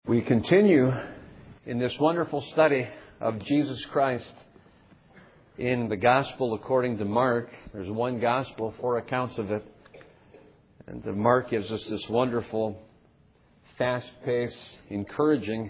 We continue in this wonderful study of Jesus Christ in the Gospel according to Mark. There's one Gospel, 4 accounts of it. And Mark gives us this wonderful, fast-paced, encouraging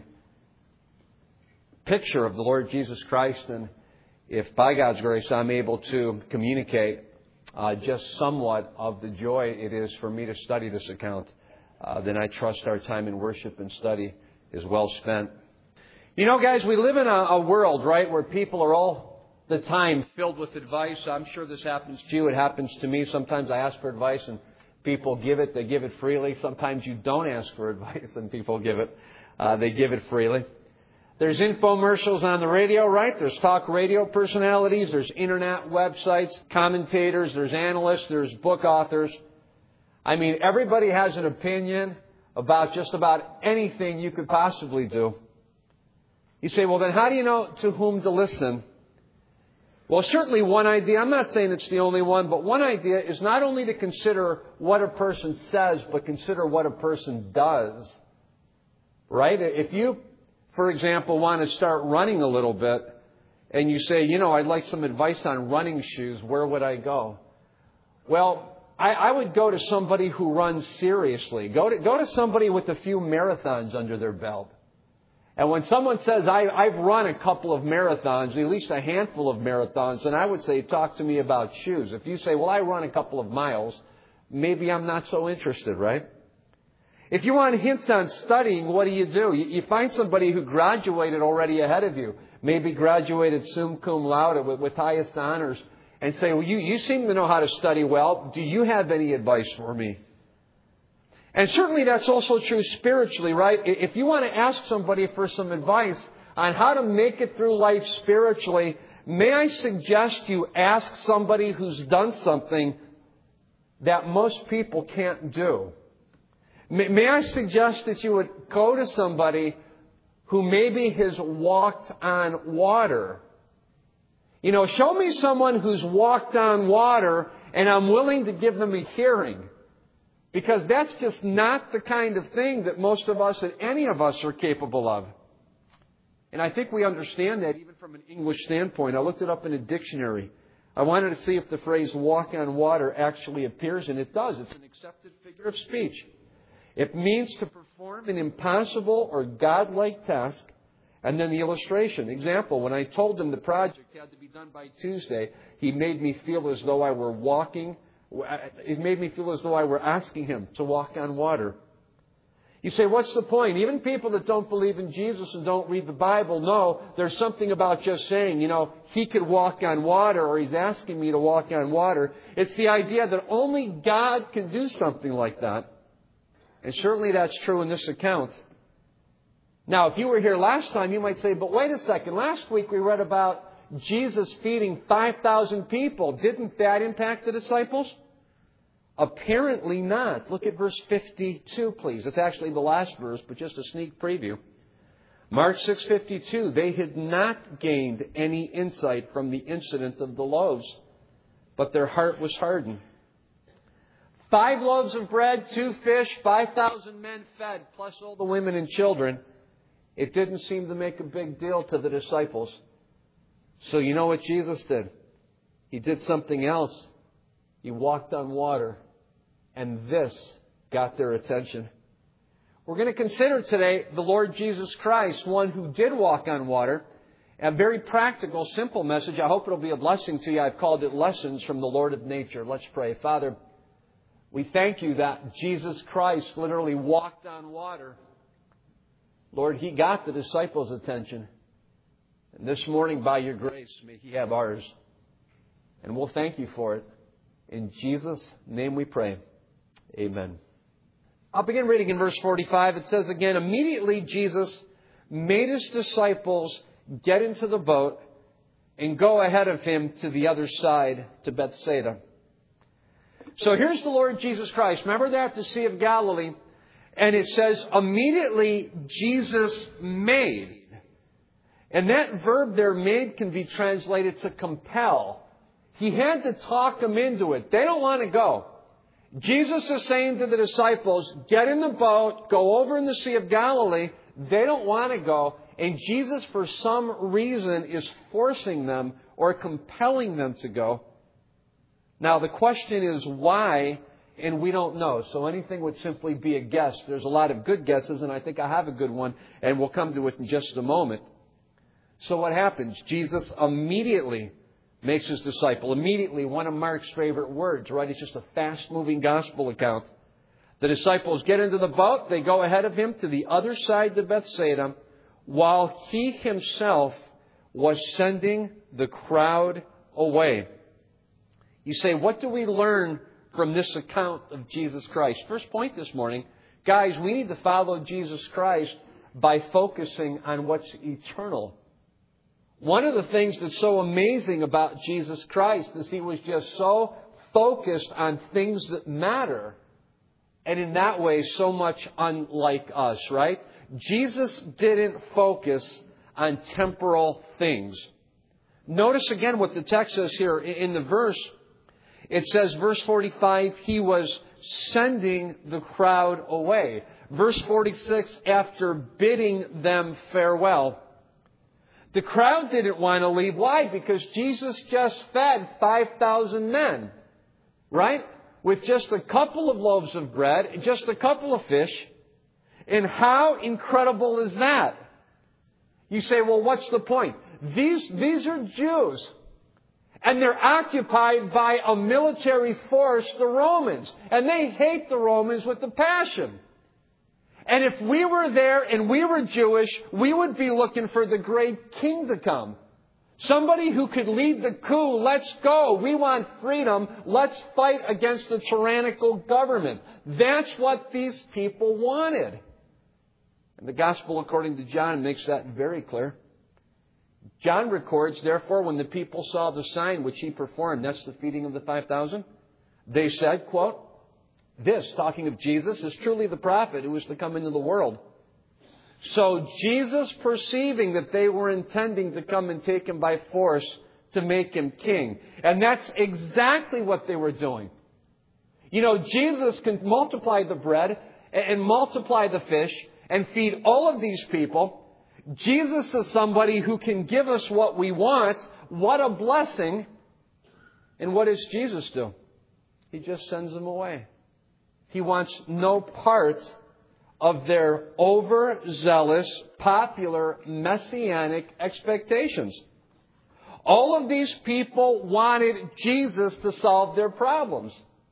picture of the Lord Jesus Christ. And if by God's grace I'm able to communicate just somewhat of the joy it is for me to study this account, then I trust our time in worship and study is well spent. You know, guys, we live in a world, right, where people are all the time filled with advice. I'm sure this happens to you. It happens to me. Sometimes I ask for advice and people give it. They give it freely. Sometimes you don't ask for advice and people give it. They give it freely. There's infomercials on the radio, right? There's talk radio personalities. There's internet websites, commentators. There's analysts. There's book authors. I mean, everybody has an opinion about just about anything you could possibly do. You say, well, then how do you know to whom to listen? Well, certainly one idea, I'm not saying it's the only one, but one idea is not only to consider what a person says, but consider what a person does. Right? If you, for example, want to start running a little bit, and you say, you know, I'd like some advice on running shoes, where would I go? Well, I would go to somebody who runs seriously. Go to somebody with a few marathons under their belt. And when someone says, I've run a couple of marathons, at least a handful of marathons, then I would say, talk to me about shoes. If you say, well, I run a couple of miles, maybe I'm not so interested, right? If you want hints on studying, what do? You find somebody who graduated already ahead of you, maybe graduated summa cum laude with highest honors, and say, well, you seem to know how to study well. Do you have any advice for me? And certainly that's also true spiritually, right? If you want to ask somebody for some advice on how to make it through life spiritually, may I suggest you ask somebody who's done something that most people can't do? May I suggest that you would go to somebody who maybe has walked on water? You know, show me someone who's walked on water and I'm willing to give them a hearing. Because that's just not the kind of thing that most of us, that any of us, are capable of. And I think we understand that even from an English standpoint. I looked it up in a dictionary. I wanted to see if the phrase walk on water actually appears, and it does. It's an accepted figure of speech. It means to perform an impossible or godlike task. And then the illustration. Example, when I told him the project had to be done by Tuesday, he made me feel as though I were walking. It made me feel as though I were asking him to walk on water. You say, what's the point? Even people that don't believe in Jesus and don't read the Bible know there's something about just saying, you know, he could walk on water, or he's asking me to walk on water. It's the idea that only God can do something like that. And certainly that's true in this account. Now, if you were here last time, you might say, but wait a second. Last week we read about Jesus feeding 5,000 people. Didn't that impact the disciples? Apparently not. Look at verse 52, please. It's actually the last verse, but just a sneak preview. Mark 6:52. They had not gained any insight from the incident of the loaves, but their heart was hardened. 5 loaves of bread, 2 fish, 5,000 men fed, plus all the women and children. It didn't seem to make a big deal to the disciples. So you know what Jesus did? He did something else. He walked on water. And this got their attention. We're going to consider today the Lord Jesus Christ, one who did walk on water. A very practical, simple message. I hope it'll be a blessing to you. I've called it Lessons from the Lord of Nature. Let's pray. Father, we thank you that Jesus Christ literally walked on water. Lord, He got the disciples' attention. And this morning, by your grace, may He have ours. And we'll thank you for it. In Jesus' name we pray. Amen. I'll begin reading in verse 45. It says again, immediately Jesus made His disciples get into the boat and go ahead of Him to the other side, to Bethsaida. So here's the Lord Jesus Christ. Remember that, the Sea of Galilee. And it says, immediately Jesus made. And that verb there, made, can be translated to compel. He had to talk them into it. They don't want to go. Jesus is saying to the disciples, get in the boat, go over in the Sea of Galilee. They don't want to go. And Jesus, for some reason, is forcing them or compelling them to go. Now, the question is why, and we don't know. So anything would simply be a guess. There's a lot of good guesses, and I think I have a good one, and we'll come to it in just a moment. So what happens? Jesus immediately makes his disciple. Immediately, one of Mark's favorite words, right? It's just a fast-moving gospel account. The disciples get into the boat. They go ahead of him to the other side to Bethsaida, while he himself was sending the crowd away. You say, what do we learn from this account of Jesus Christ? First point this morning, guys, we need to follow Jesus Christ by focusing on what's eternal. One of the things that's so amazing about Jesus Christ is he was just so focused on things that matter. And in that way, so much unlike us, right? Jesus didn't focus on temporal things. Notice again what the text says here in the verse. It says, verse 45, he was sending the crowd away. Verse 46, after bidding them farewell. The crowd didn't want to leave. Why? Because Jesus just fed 5,000 men, right? With just a couple of loaves of bread, just a couple of fish. And how incredible is that? You say, well, what's the point? These are Jews. And they're occupied by a military force, the Romans. And they hate the Romans with a passion. And if we were there and we were Jewish, we would be looking for the great king to come. Somebody who could lead the coup. Let's go. We want freedom. Let's fight against the tyrannical government. That's what these people wanted. And the gospel, according to John, makes that very clear. John records, therefore, when the people saw the sign which he performed, that's the feeding of the 5,000, they said, quote, this, talking of Jesus, is truly the prophet who is to come into the world. So Jesus, perceiving that they were intending to come and take him by force to make him king. And that's exactly what they were doing. You know, Jesus can multiply the bread and multiply the fish and feed all of these people. Jesus is somebody who can give us what we want. What a blessing. And what does Jesus do? He just sends them away. He wants no part of their overzealous, popular, messianic expectations. All of these people wanted Jesus to solve their problems.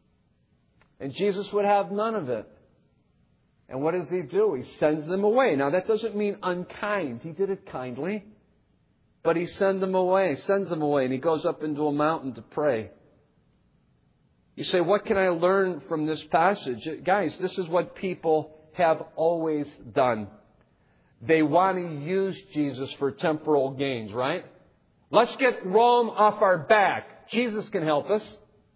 And Jesus would have none of it. And what does he do? He sends them away. Now, that doesn't mean unkind. He did it kindly. But he sends them away, and he goes up into a mountain to pray. You say, what can I learn from this passage? Guys, this is what people have always done. They want to use Jesus for temporal gains, right? Let's get Rome off our back. Jesus can help us.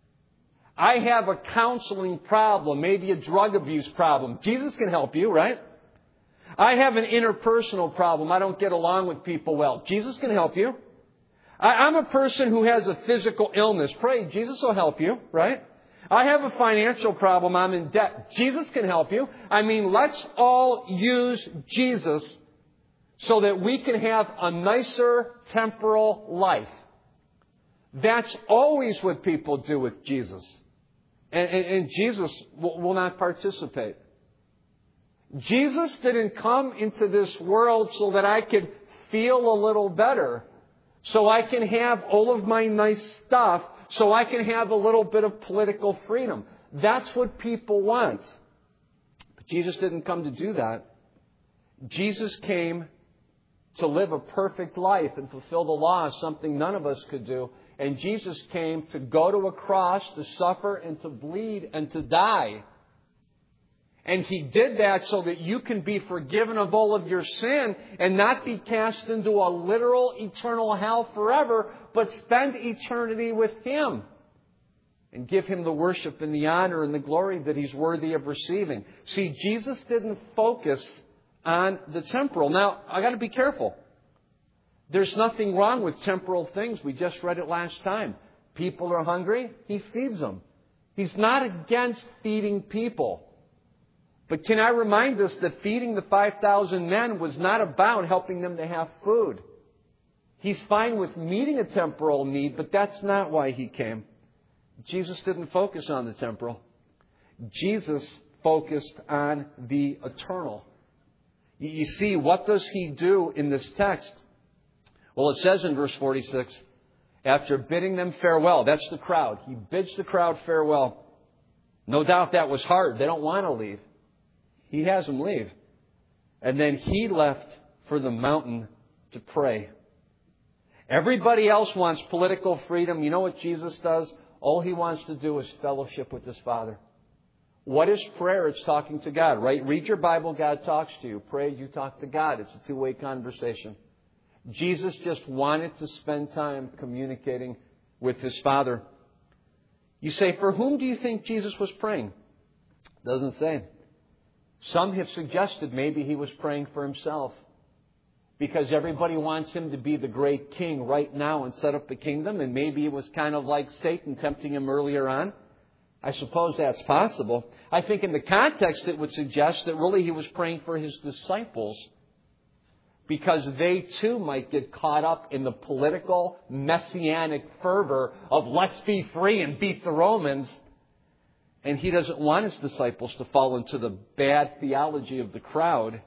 I have a counseling problem, maybe a drug abuse problem. Jesus can help you, right? I have an interpersonal problem. I don't get along with people well. Jesus can help you. I'm a person who has a physical illness. Pray, Jesus will help you, right? I have a financial problem. I'm in debt. Jesus can help you. I mean, let's all use Jesus so that we can have a nicer temporal life. That's always what people do with Jesus. And Jesus will not participate. Jesus didn't come into this world so that I could feel a little better, so I can have all of my nice stuff, so I can have a little bit of political freedom. That's what people want. But Jesus didn't come to do that. Jesus came to live a perfect life and fulfill the law, something none of us could do. And Jesus came to go to a cross, to suffer and to bleed and to die. And He did that so that you can be forgiven of all of your sin and not be cast into a literal eternal hell forever, but spend eternity with Him and give Him the worship and the honor and the glory that He's worthy of receiving. See, Jesus didn't focus on the temporal. Now, I got to be careful. There's nothing wrong with temporal things. We just read it last time. People are hungry, He feeds them. He's not against feeding people. But can I remind us that feeding the 5,000 men was not about helping them to have food? He's fine with meeting a temporal need, but that's not why He came. Jesus didn't focus on the temporal. Jesus focused on the eternal. You see, what does He do in this text? Well, it says in verse 46, after bidding them farewell, that's the crowd. He bids the crowd farewell. No doubt that was hard. They don't want to leave. He has them leave. And then He left for the mountain to pray. Everybody else wants political freedom. You know what Jesus does? All He wants to do is fellowship with His Father. What is prayer? It's talking to God, right? Read your Bible, God talks to you. Pray, you talk to God. It's a two-way conversation. Jesus just wanted to spend time communicating with His Father. You say, for whom do you think Jesus was praying? Doesn't say. Some have suggested maybe He was praying for Himself, because everybody wants Him to be the great king right now and set up the kingdom, and maybe it was kind of like Satan tempting Him earlier on. I suppose that's possible. I think in the context it would suggest that really He was praying for His disciples, because they too might get caught up in the political, messianic fervor of let's be free and beat the Romans. And He doesn't want His disciples to fall into the bad theology of the crowd.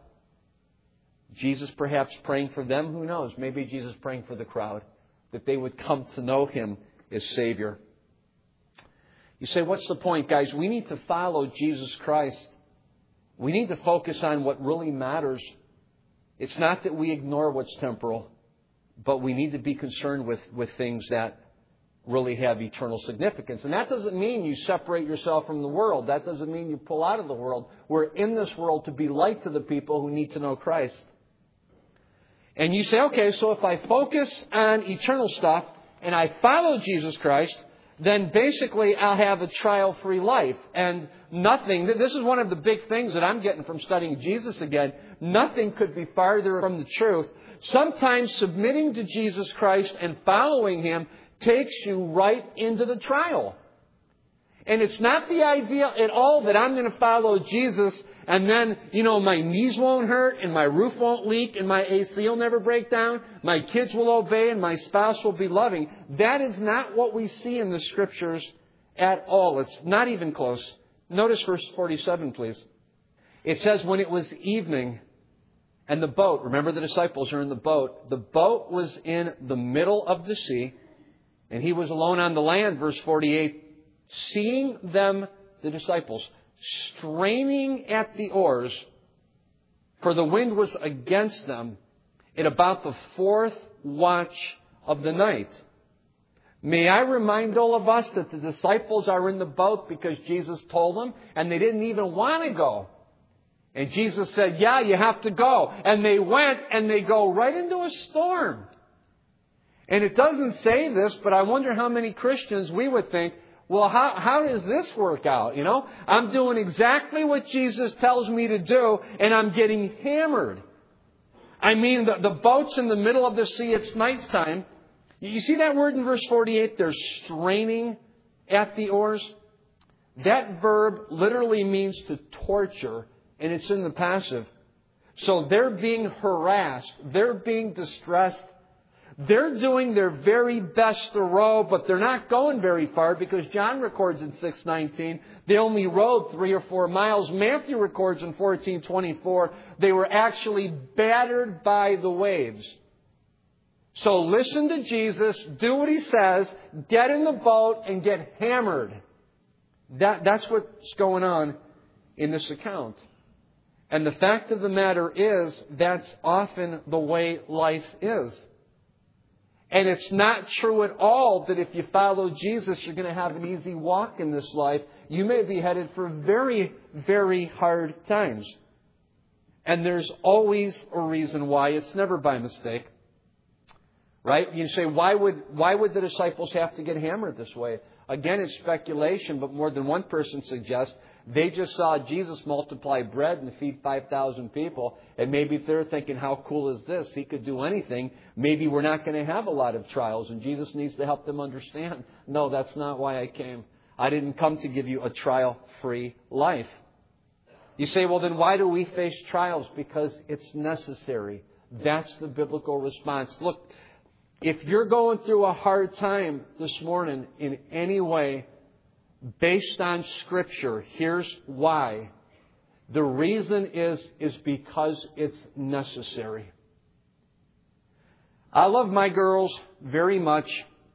Jesus perhaps praying for them, who knows? Maybe Jesus praying for the crowd, that they would come to know Him as Savior. You say, what's the point, guys? We need to follow Jesus Christ. We need to focus on what really matters. It's not that we ignore what's temporal, but we need to be concerned with things that really have eternal significance. And that doesn't mean you separate yourself from the world. That doesn't mean you pull out of the world. We're in this world to be light to the people who need to know Christ. And you say, okay, so if I focus on eternal stuff and I follow Jesus Christ, then basically I'll have a trial-free life. And nothing, this is one of the big things that I'm getting from studying Jesus again, nothing could be farther from the truth. Sometimes submitting to Jesus Christ and following Him takes you right into the trial. And it's not the idea at all that I'm going to follow Jesus and then, my knees won't hurt and my roof won't leak and my AC will never break down. My kids will obey and my spouse will be loving. That is not what we see in the Scriptures at all. It's not even close. Notice verse 47, please. It says, when it was evening and the boat, remember the disciples are in the boat was in the middle of the sea and He was alone on the land, verse 48, seeing them, the disciples, straining at the oars, for the wind was against them, at about the fourth watch of the night. May I remind all of us that the disciples are in the boat because Jesus told them, and they didn't even want to go. And Jesus said, yeah, you have to go. And they went, and they go right into a storm. And it doesn't say this, but I wonder how many Christians we would think, well, how does this work out? I'm doing exactly what Jesus tells me to do, and I'm getting hammered. I mean, the boat's in the middle of the sea. It's nighttime. You see that word in verse 48? They're straining at the oars. That verb literally means to torture, and it's in the passive. So they're being harassed. They're being distressed. They're doing their very best to row, but they're not going very far because John records in 6:19 they only rowed 3 or 4 miles. Matthew records in 14:24 they were actually battered by the waves. So listen to Jesus, do what He says, get in the boat and get hammered. That's what's going on in this account. And the fact of the matter is, that's often the way life is. And it's not true at all that if you follow Jesus, you're going to have an easy walk in this life. You may be headed for very, very hard times. And there's always a reason why. It's never by mistake. Right? You say, why would the disciples have to get hammered this way? Again, it's speculation, but more than one person suggests they just saw Jesus multiply bread and feed 5,000 people. And maybe they're thinking, how cool is this? He could do anything. Maybe we're not going to have a lot of trials. And Jesus needs to help them understand. No, that's not why I came. I didn't come to give you a trial-free life. You say, well, then why do we face trials? Because it's necessary. That's the biblical response. Look, if you're going through a hard time this morning in any way, based on Scripture, here's why. The reason is because it's necessary. I love my girls very much.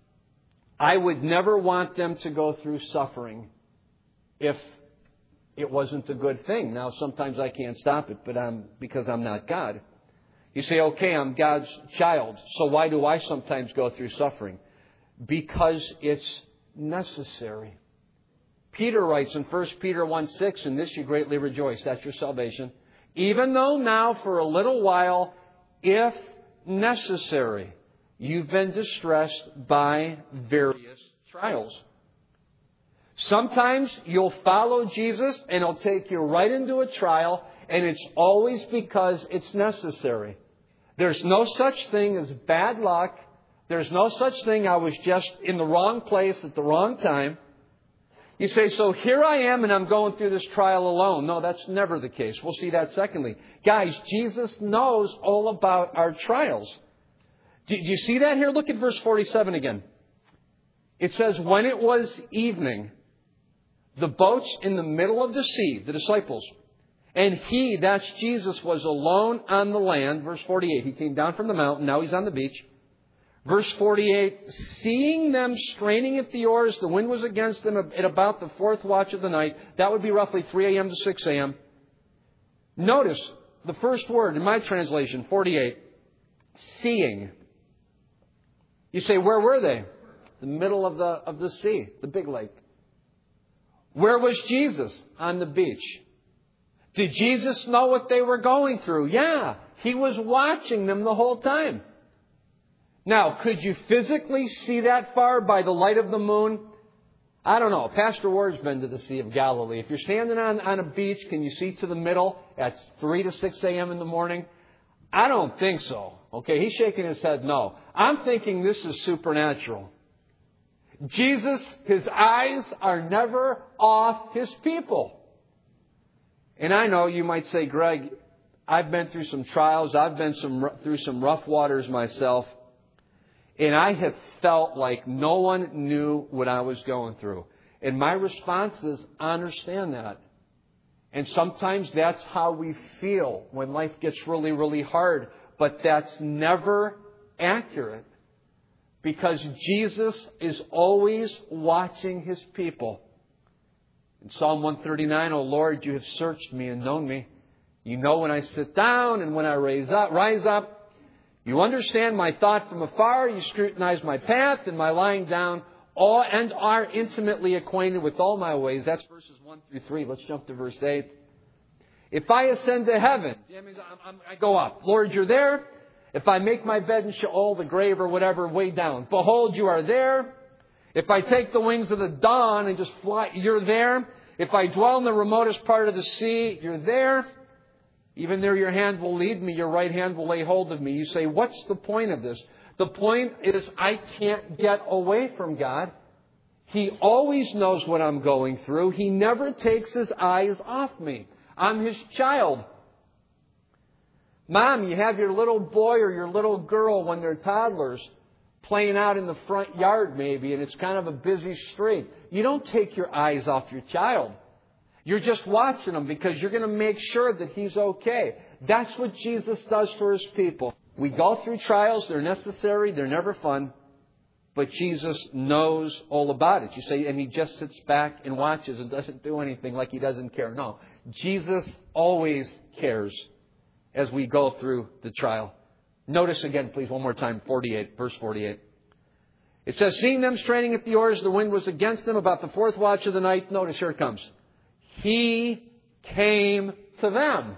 I would never want them to go through suffering if it wasn't a good thing. Now, sometimes I can't stop it, but because I'm not God. You say, okay, I'm God's child, so why do I sometimes go through suffering? Because it's necessary. Peter writes in 1 Peter 1:6, "In this you greatly rejoice," that's your salvation, "even though now for a little while, if necessary, you've been distressed by various trials." Sometimes you'll follow Jesus and He'll take you right into a trial, and it's always because it's necessary. There's no such thing as bad luck. There's no such thing, I was just in the wrong place at the wrong time. You say, so here I am and I'm going through this trial alone. No, that's never the case. We'll see that secondly. Guys, Jesus knows all about our trials. Do you see that here? Look at verse 47 again. It says, when it was evening, the boat's in the middle of the sea, the disciples, and He, that's Jesus, was alone on the land. Verse 48, He came down from the mountain, now He's on the beach. Verse 48, seeing them straining at the oars, the wind was against them at about the fourth watch of the night. That would be roughly 3 a.m. to 6 a.m. Notice the first word in my translation, 48, seeing. You say, where were they? The middle of the sea, the big lake. Where was Jesus? On the beach. Did Jesus know what they were going through? Yeah, He was watching them the whole time. Now, could you physically see that far by the light of the moon? I don't know. Pastor Ward's been to the Sea of Galilee. If you're standing on a beach, can you see to the middle at 3 to 6 a.m. in the morning? I don't think so. Okay, he's shaking his head no. I'm thinking this is supernatural. Jesus, His eyes are never off His people. And I know you might say, Greg, I've been through some trials. I've been through some rough waters myself. And I have felt like no one knew what I was going through. And my response is, I understand that. And sometimes that's how we feel when life gets really, really hard. But that's never accurate. Because Jesus is always watching His people. In Psalm 139, O Lord, You have searched me and known me. You know when I sit down and when I rise up. You understand my thought from afar. You scrutinize my path and my lying down, and are intimately acquainted with all my ways. That's verses 1 through 3. Let's jump to verse 8. If I ascend to heaven, that means I go up. Lord, You're there. If I make my bed in Sheol, the grave or whatever, way down, behold, You are there. If I take the wings of the dawn and just fly, You're there. If I dwell in the remotest part of the sea, You're there. Even there Your hand will lead me, Your right hand will lay hold of me. You say, what's the point of this? The point is I can't get away from God. He always knows what I'm going through. He never takes His eyes off me. I'm His child. Mom, you have your little boy or your little girl when they're toddlers playing out in the front yard maybe, and it's kind of a busy street. You don't take your eyes off your child. You're just watching Him because you're going to make sure that He's okay. That's what Jesus does for His people. We go through trials. They're necessary. They're never fun. But Jesus knows all about it. You say, and He just sits back and watches and doesn't do anything like He doesn't care. No. Jesus always cares as we go through the trial. Notice again, please, one more time, 48, verse 48. It says, seeing them straining at the oars, the wind was against them about the fourth watch of the night. Notice, here it comes. He came to them.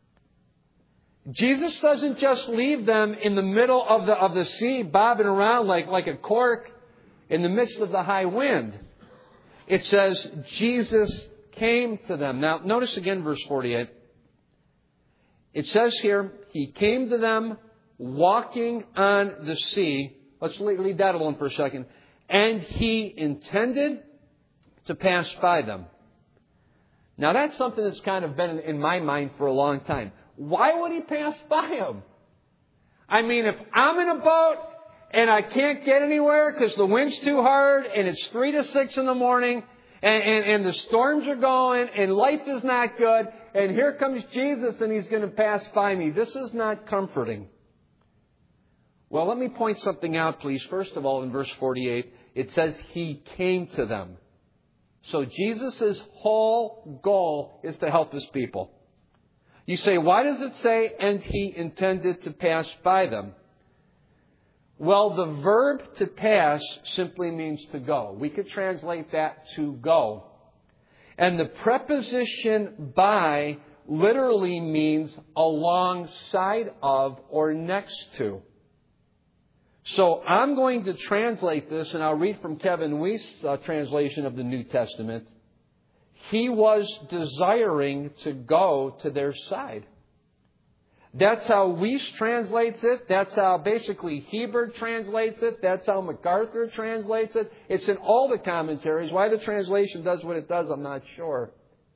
Jesus doesn't just leave them in the middle of the sea, bobbing around like a cork in the midst of the high wind. It says Jesus came to them. Now, notice again verse 48. It says here, He came to them walking on the sea. Let's leave that alone for a second. And He intended to pass by them. Now that's something that's kind of been in my mind for a long time. Why would He pass by them? I mean, if I'm in a boat and I can't get anywhere because the wind's too hard and it's 3 to 6 in the morning and the storms are going and life is not good and here comes Jesus and He's going to pass by me. This is not comforting. Well, let me point something out, please. First of all, in verse 48, it says He came to them. So Jesus' whole goal is to help His people. You say, why does it say, and He intended to pass by them? Well, the verb to pass simply means to go. We could translate that to go. And the preposition by literally means alongside of or next to. So I'm going to translate this, and I'll read from Kevin Weist's translation of the New Testament. He was desiring to go to their side. That's how Weist translates it. That's how basically Hebert translates it. That's how MacArthur translates it. It's in all the commentaries. Why the translation does what it does, I'm not sure.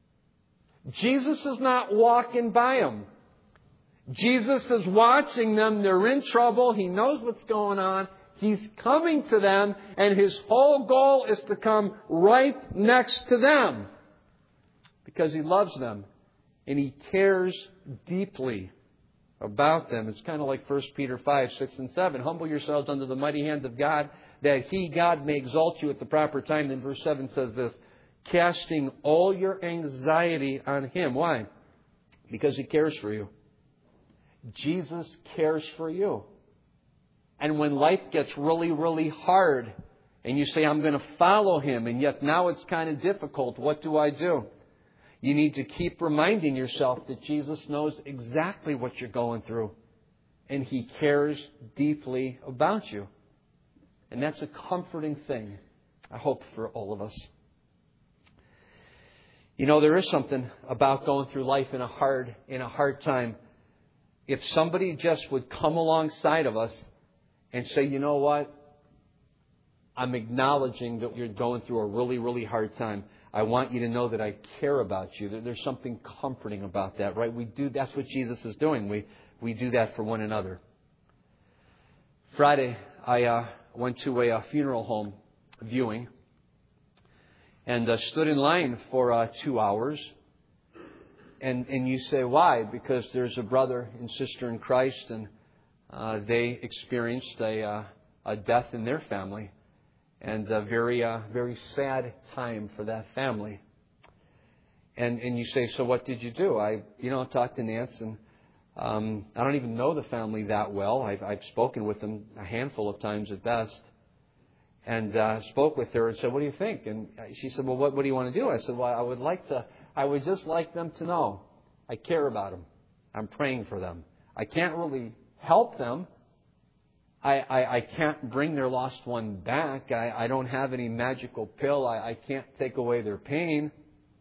Jesus is not walking by them. Jesus is watching them. They're in trouble. He knows what's going on. He's coming to them, and His whole goal is to come right next to them because He loves them and He cares deeply about them. It's kind of like 1 Peter 5, 6, and 7. Humble yourselves under the mighty hand of God, that He, God, may exalt you at the proper time. Then verse 7 says this, casting all your anxiety on Him. Why? Because He cares for you. Jesus cares for you. And when life gets really, really hard, and you say, I'm going to follow Him, and yet now it's kind of difficult, what do I do? You need to keep reminding yourself that Jesus knows exactly what you're going through. And He cares deeply about you. And that's a comforting thing, I hope, for all of us. You know, there is something about going through life in a hard time. If somebody just would come alongside of us and say, you know what? I'm acknowledging that you're going through a really, really hard time. I want you to know that I care about you. There's something comforting about that, right? That's what Jesus is doing. We do that for one another. Friday, I went to a funeral home viewing and stood in line for 2 hours. And you say, why? Because there's a brother and sister in Christ, and they experienced a death in their family. And a very sad time for that family. And you say, so what did you do? I talked to Nance, and I don't even know the family that well. I've spoken with them a handful of times at best. And spoke with her and said, what do you think? And she said, well, what do you want to do? I said, well, I would just like them to know I care about them. I'm praying for them. I can't really help them. I can't bring their lost one back. I don't have any magical pill. I can't take away their pain.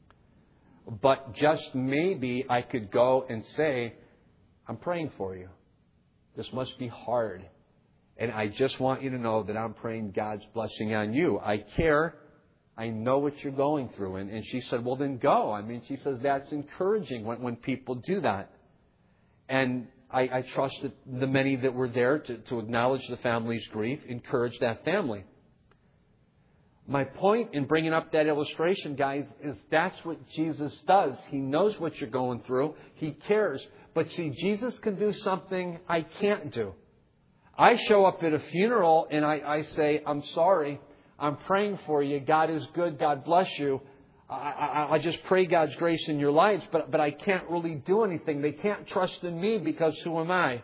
But just maybe I could go and say, I'm praying for you. This must be hard. And I just want you to know that I'm praying God's blessing on you. I care. I know what you're going through. And she said, well, then go. I mean, she says that's encouraging when people do that. And I trusted the many that were there to acknowledge the family's grief, encourage that family. My point in bringing up that illustration, guys, is that's what Jesus does. He knows what you're going through. He cares. But see, Jesus can do something I can't do. I show up at a funeral and I say, I'm sorry. I'm praying for you. God is good. God bless you. I just pray God's grace in your lives, but I can't really do anything. They can't trust in me because who am I?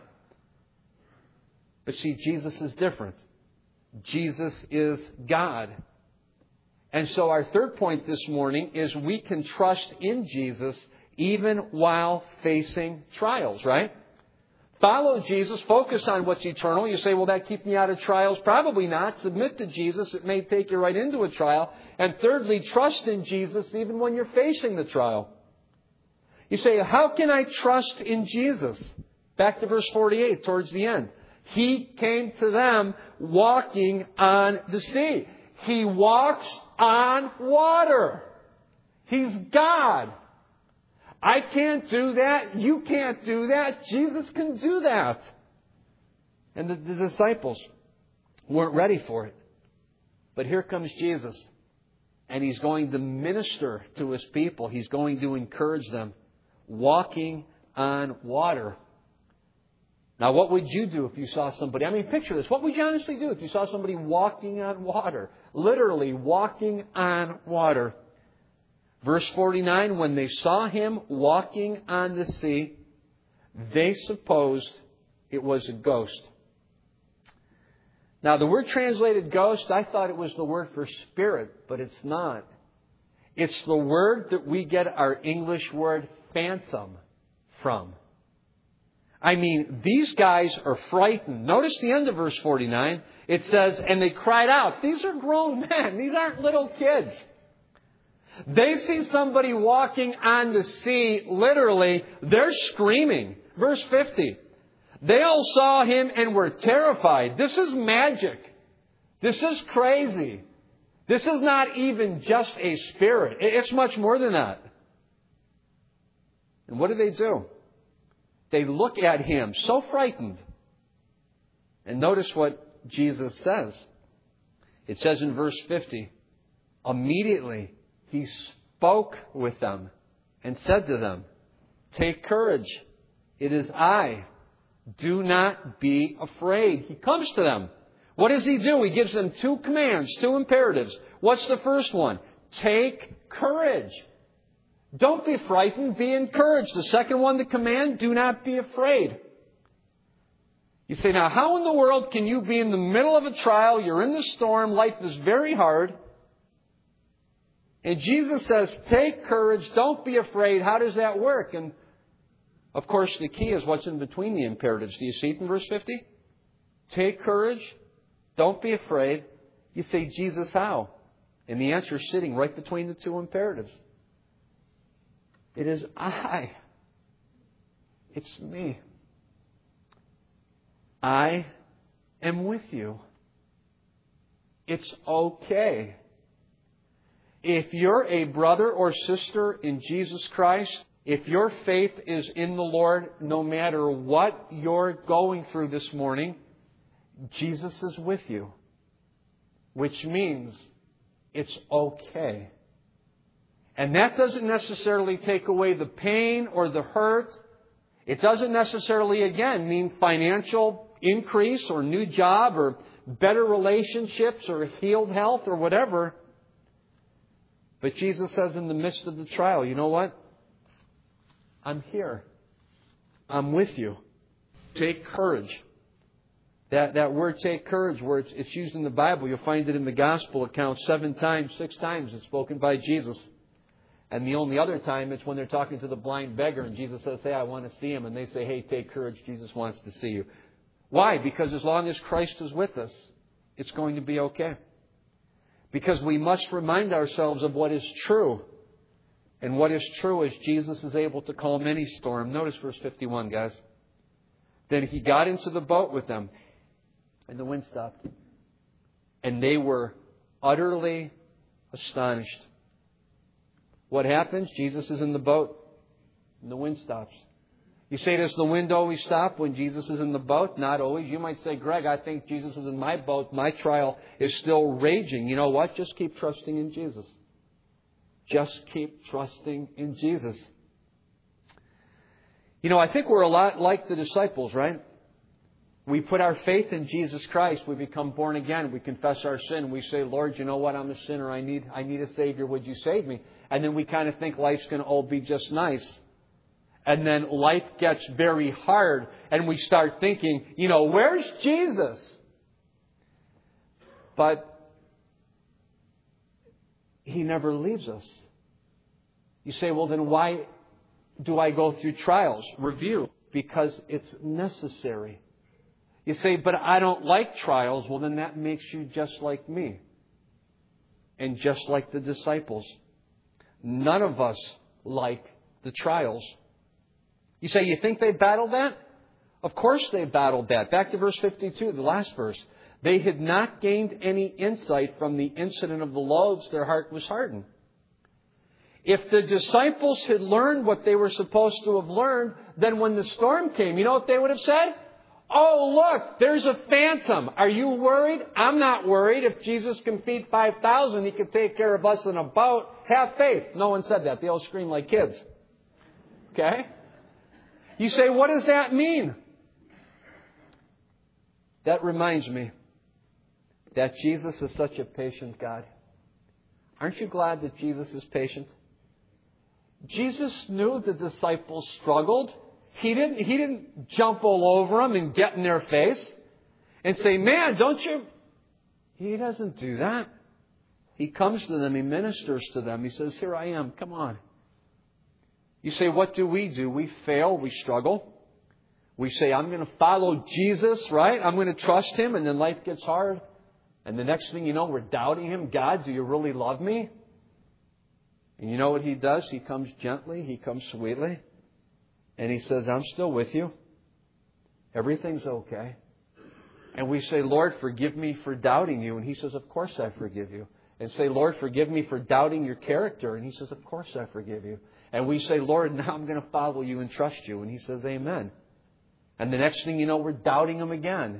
But see, Jesus is different. Jesus is God. And so our third point this morning is we can trust in Jesus even while facing trials, right? Follow Jesus. Focus on what's eternal. You say, will that keep me out of trials? Probably not. Submit to Jesus. It may take you right into a trial. And thirdly, trust in Jesus even when you're facing the trial. You say, how can I trust in Jesus? Back to verse 48, towards the end. He came to them walking on the sea. He walks on water. He's God. I can't do that. You can't do that. Jesus can do that. And the disciples weren't ready for it. But here comes Jesus. And He's going to minister to His people. He's going to encourage them. Walking on water. Now, what would you do if you saw somebody? I mean, picture this. What would you honestly do if you saw somebody walking on water? Literally walking on water. Verse 49, when they saw Him walking on the sea, they supposed it was a ghost. Now, the word translated ghost, I thought it was the word for spirit, but it's not. It's the word that we get our English word phantom from. I mean, these guys are frightened. Notice the end of verse 49. It says, and they cried out. These are grown men. These aren't little kids. They see somebody walking on the sea. Literally, they're screaming. Verse 50. They all saw Him and were terrified. This is magic. This is crazy. This is not even just a spirit. It's much more than that. And what do? They look at Him, so frightened. And notice what Jesus says. It says in verse 50, immediately He spoke with them and said to them, take courage, it is I. Do not be afraid. He comes to them. What does He do? He gives them two commands, two imperatives. What's the first one? Take courage. Don't be frightened, be encouraged. The second one, the command, do not be afraid. You say, now how in the world can you be in the middle of a trial, you're in the storm, life is very hard, and Jesus says, take courage, don't be afraid. How does that work? And of course, the key is what's in between the imperatives. Do you see it in verse 50? Take courage, don't be afraid. You say, Jesus, how? And the answer is sitting right between the two imperatives. It is I. It's me. I am with you. It's okay. If you're a brother or sister in Jesus Christ, if your faith is in the Lord, no matter what you're going through this morning, Jesus is with you. Which means it's okay. And that doesn't necessarily take away the pain or the hurt. It doesn't necessarily, again, mean financial increase or new job or better relationships or healed health or whatever. But Jesus says in the midst of the trial, you know what? I'm here. I'm with you. Take courage. That word take courage, where it's used in the Bible, you'll find it in the gospel account 6 times it's spoken by Jesus. And the only other time it's when they're talking to the blind beggar and Jesus says, hey, I want to see him. And they say, hey, take courage. Jesus wants to see you. Why? Because as long as Christ is with us, it's going to be okay. Because we must remind ourselves of what is true. And what is true is Jesus is able to calm any storm. Notice verse 51, guys. Then He got into the boat with them, and the wind stopped. And they were utterly astonished. What happens? Jesus is in the boat, and the wind stops. You say, does the wind always stop when Jesus is in the boat? Not always. You might say, Greg, I think Jesus is in my boat. My trial is still raging. You know what? Just keep trusting in Jesus. Just keep trusting in Jesus. You know, I think we're a lot like the disciples, right? We put our faith in Jesus Christ. We become born again. We confess our sin. We say, Lord, you know what? I'm a sinner. I need a Savior. Would you save me? And then we kind of think life's going to all be just nice. And then life gets very hard. And we start thinking, you know, where's Jesus? But He never leaves us. You say, well, then why do I go through trials? Review. Because it's necessary. You say, but I don't like trials. Well, then that makes you just like me. And just like the disciples. None of us like the trials. You say, you think they battled that? Of course they battled that. Back to verse 52, the last verse. They had not gained any insight from the incident of the loaves. Their heart was hardened. If the disciples had learned what they were supposed to have learned, then when the storm came, you know what they would have said? Oh, look, there's a phantom. Are you worried? I'm not worried. If Jesus can feed 5,000, He can take care of us in a boat. Have faith. No one said that. They all screamed like kids. Okay? You say, what does that mean? That reminds me that Jesus is such a patient God. Aren't you glad that Jesus is patient? Jesus knew the disciples struggled. He didn't jump all over them and get in their face and say, man, don't you... He doesn't do that. He comes to them. He ministers to them. He says, here I am. Come on. You say, what do? We fail. We struggle. We say, I'm going to follow Jesus, right? I'm going to trust Him. And then life gets hard. And the next thing you know, we're doubting Him. God, do you really love me? And you know what He does? He comes gently. He comes sweetly. And He says, I'm still with you. Everything's okay. And we say, Lord, forgive me for doubting you. And He says, of course I forgive you. And say, Lord, forgive me for doubting your character. And He says, of course I forgive you. And we say, Lord, now I'm going to follow you and trust you. And He says, amen. And the next thing you know, we're doubting Him again.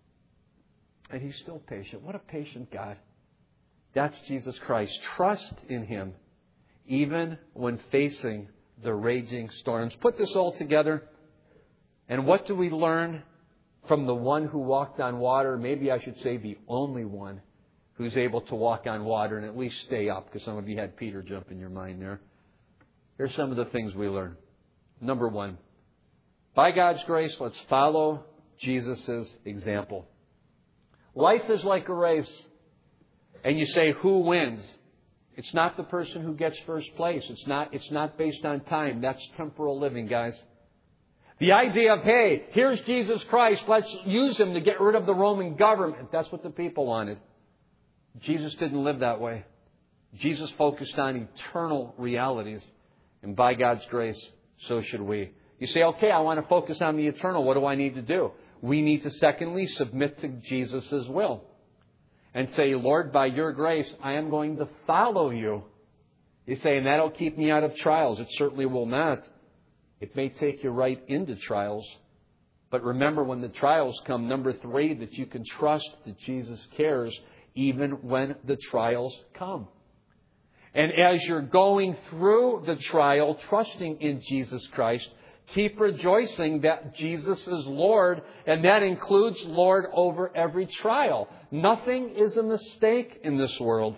And He's still patient. What a patient God. That's Jesus Christ. Trust in Him, even when facing the raging storms. Put this all together. And what do we learn from the one who walked on water? Maybe I should say the only one who's able to walk on water and at least stay up, because some of you had Peter jump in your mind there. Here's some of the things we learn. Number one, by God's grace, let's follow Jesus' example. Life is like a race. And you say, who wins? It's not the person who gets first place. It's not based on time. That's temporal living, guys. The idea of, hey, here's Jesus Christ. Let's use Him to get rid of the Roman government. That's what the people wanted. Jesus didn't live that way. Jesus focused on eternal realities. And by God's grace, so should we. You say, okay, I want to focus on the eternal. What do I need to do? We need to, secondly, submit to Jesus' will. And say, Lord, by your grace, I am going to follow you. You say, and that'll keep me out of trials. It certainly will not. It may take you right into trials. But remember, when the trials come, number three, that you can trust that Jesus cares even when the trials come. And as you're going through the trial, trusting in Jesus Christ, keep rejoicing that Jesus is Lord, and that includes Lord over every trial. Nothing is a mistake in this world.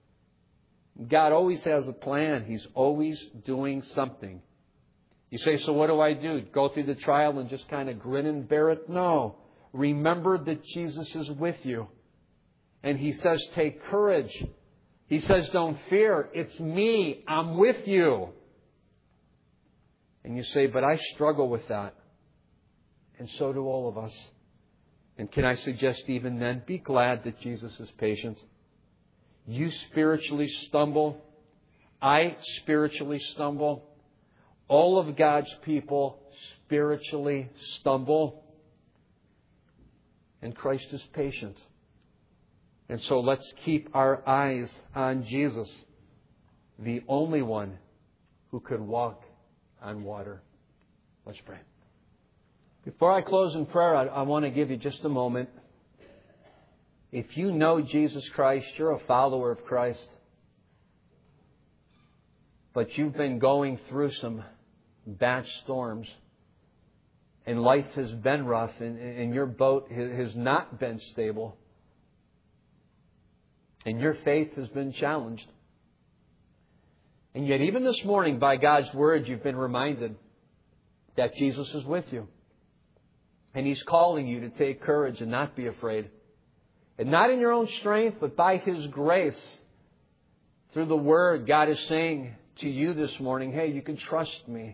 God always has a plan. He's always doing something. You say, so what do I do? Go through the trial and just kind of grin and bear it? No. Remember that Jesus is with you. And He says, take courage. He says, don't fear. It's me. I'm with you. And you say, but I struggle with that. And so do all of us. And can I suggest even then, be glad that Jesus is patient. You spiritually stumble. I spiritually stumble. All of God's people spiritually stumble. And Christ is patient. And so let's keep our eyes on Jesus, the only one who could walk on water. Let's pray. Before I close in prayer, I want to give you just a moment. If you know Jesus Christ, you're a follower of Christ, but you've been going through some bad storms, and life has been rough, and your boat has not been stable, and your faith has been challenged. And yet even this morning, by God's Word, you've been reminded that Jesus is with you. And He's calling you to take courage and not be afraid. And not in your own strength, but by His grace. Through the Word, God is saying to you this morning, hey, you can trust me.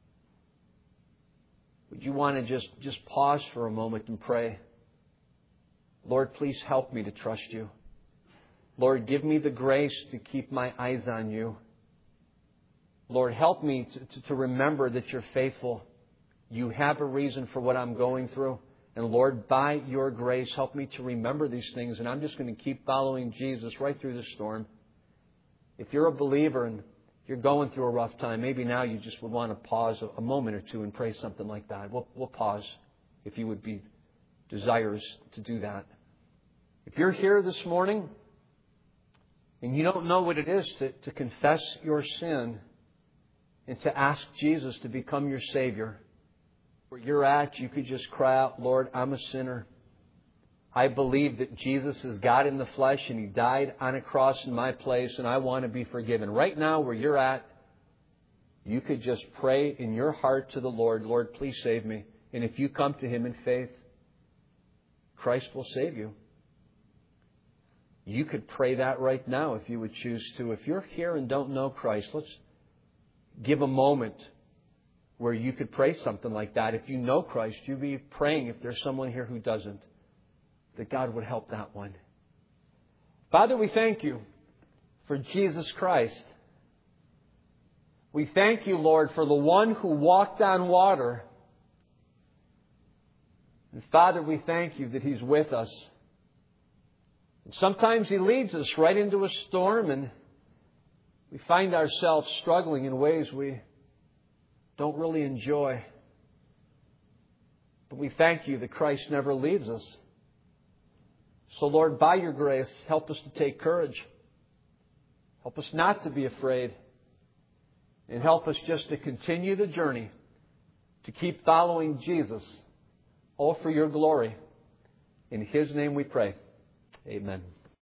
Would you want to just pause for a moment and pray? Lord, please help me to trust you. Lord, give me the grace to keep my eyes on you. Lord, help me to remember that you're faithful. You have a reason for what I'm going through. And Lord, by your grace, help me to remember these things. And I'm just going to keep following Jesus right through the storm. If you're a believer and you're going through a rough time, maybe now you just would want to pause a moment or two and pray something like that. We'll pause if you would be desirous to do that. If you're here this morning and you don't know what it is to confess your sin and to ask Jesus to become your Savior, where you're at, you could just cry out, Lord, I'm a sinner. I believe that Jesus is God in the flesh and He died on a cross in my place, and I want to be forgiven. Right now, where you're at, you could just pray in your heart to the Lord, Lord, please save me. And if you come to Him in faith, Christ will save you. You could pray that right now if you would choose to. If you're here and don't know Christ, let's give a moment where you could pray something like that. If you know Christ, you be praying if there's someone here who doesn't, that God would help that one. Father, we thank You for Jesus Christ. We thank You, Lord, for the one who walked on water. And Father, we thank You that He's with us. And sometimes He leads us right into a storm, and we find ourselves struggling in ways we don't really enjoy. But we thank You that Christ never leaves us. So, Lord, by Your grace, help us to take courage. Help us not to be afraid. And help us just to continue the journey, to keep following Jesus, all for Your glory. In His name we pray. Amen.